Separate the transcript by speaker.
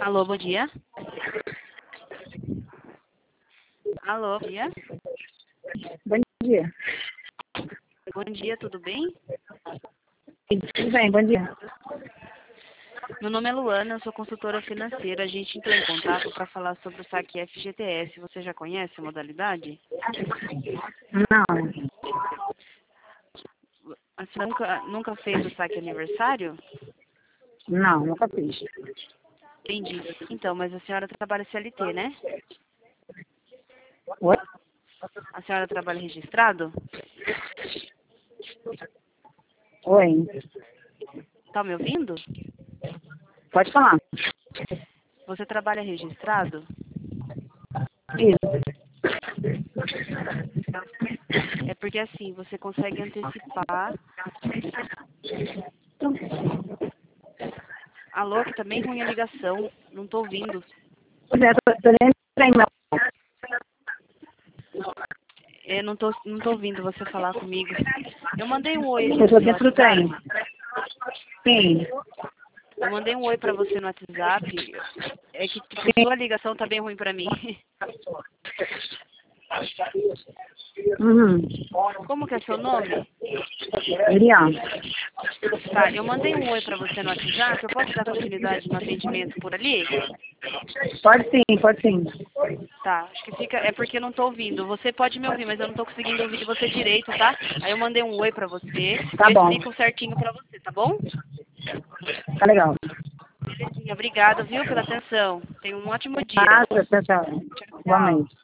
Speaker 1: Alô, bom dia. Alô, bom dia.
Speaker 2: Bom dia.
Speaker 1: Bom dia, tudo bem?
Speaker 2: Tudo bem, bom dia.
Speaker 1: Meu nome é Luana, eu sou consultora financeira. A gente entrou em contato para falar sobre o saque FGTS. Você já conhece a modalidade?
Speaker 2: Não,
Speaker 1: A senhora nunca fez o saque aniversário?
Speaker 2: não, nunca fiz.
Speaker 1: Entendi. Então, mas a senhora trabalha CLT, né?
Speaker 2: Oi?
Speaker 1: A senhora trabalha registrado?
Speaker 2: Oi?
Speaker 1: Tá me ouvindo?
Speaker 2: Pode falar.
Speaker 1: Você trabalha registrado?
Speaker 2: Isso.
Speaker 1: É porque assim, você consegue antecipar. Alô, que tá bem ruim a ligação. Não tô ouvindo.
Speaker 2: Pois é, tô nem pra e-mail.
Speaker 1: Eu não tô ouvindo você falar comigo. Eu mandei um oi aqui
Speaker 2: Eu
Speaker 1: no
Speaker 2: tô
Speaker 1: seu
Speaker 2: dentro do trem.
Speaker 1: WhatsApp.
Speaker 2: Sim,
Speaker 1: Eu mandei um oi pra você no WhatsApp. É que, tipo,
Speaker 2: sim.
Speaker 1: sua ligação tá bem ruim pra mim.
Speaker 2: Uhum.
Speaker 1: Como que é seu nome?
Speaker 2: Miriam.
Speaker 1: Tá, eu mandei um oi pra você no WhatsApp. Eu posso dar continuidade no atendimento por ali?
Speaker 2: Pode sim, pode sim.
Speaker 1: Tá, acho que fica. É porque eu não tô ouvindo. Você pode me ouvir, mas eu não tô conseguindo ouvir você direito, tá? Aí eu mandei um oi pra você e
Speaker 2: Tá
Speaker 1: eu
Speaker 2: bom.
Speaker 1: explico certinho pra você, tá bom?
Speaker 2: Tá legal.
Speaker 1: Belezinha, obrigada, viu, pela atenção. Tenha um ótimo dia.
Speaker 2: Nada, tchau, tchau.
Speaker 1: Tchau, tchau.
Speaker 2: Igualmente.